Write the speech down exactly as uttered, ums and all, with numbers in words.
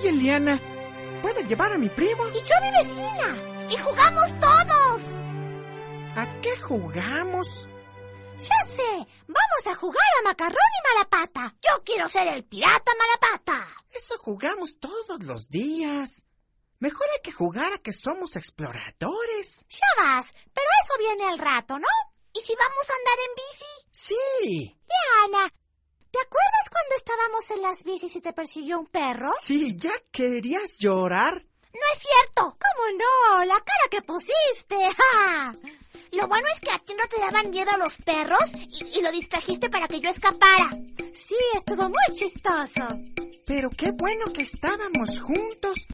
Oye, Liana, ¿puedes llevar a mi primo? Y yo a mi vecina. Y jugamos todos. ¿A qué jugamos? Ya sé, vamos a jugar a Macarrón y Malapata. Yo quiero ser el pirata Malapata. Eso jugamos todos los días. Mejor hay que jugar a que somos exploradores. Ya vas, pero eso viene al rato, ¿no? ¿Y si vamos a andar en bici? Sí. Liana, ¿te acuerdas cuando estábamos en las bicis y te persiguió un perro? Sí, ¿ya querías llorar? No es cierto. ¿Cómo no? La cara que pusiste. ¡Ja! Lo bueno es que a ti no te daban miedo los perros y, y lo distrajiste para que yo escapara. Sí, estuvo muy chistoso. Pero qué bueno que estábamos juntos.